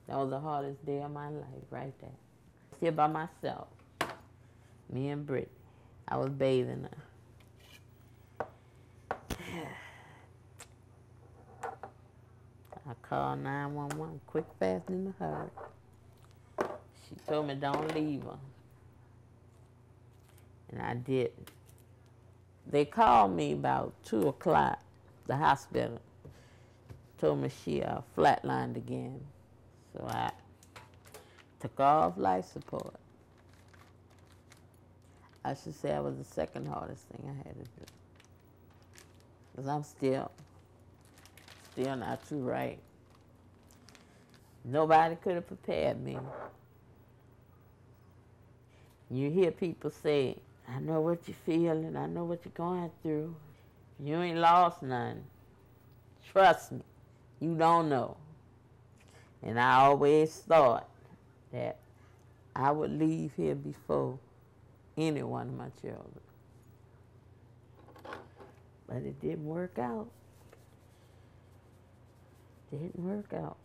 That was the hardest day of my life right there. Here by myself, me and Brittany. I was bathing her. I called 911 quick, fast, in a hurry. She told me don't leave her, and I didn't. They called me about 2 o'clock, the hospital. Told me she flatlined again. So I took off life support. I should say that was the second hardest thing I had to do. Because I'm still not too right. Nobody could have prepared me. You hear people say, I know what you're feeling, I know what you're going through. You ain't lost none. Trust me, you don't know. And I always thought that I would leave here before any one of my children. But it didn't work out. Didn't work out.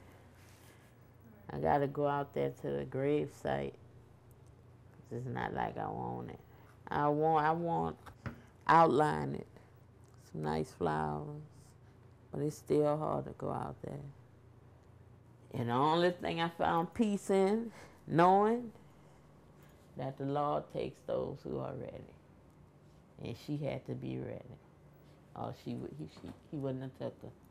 I got to go out there to the grave site. It's not like I want it. I want outline it. Some nice flowers. But it's still hard to go out there. And the only thing I found peace in, knowing that the Lord takes those who are ready. And she had to be ready. Or he wouldn't have took her.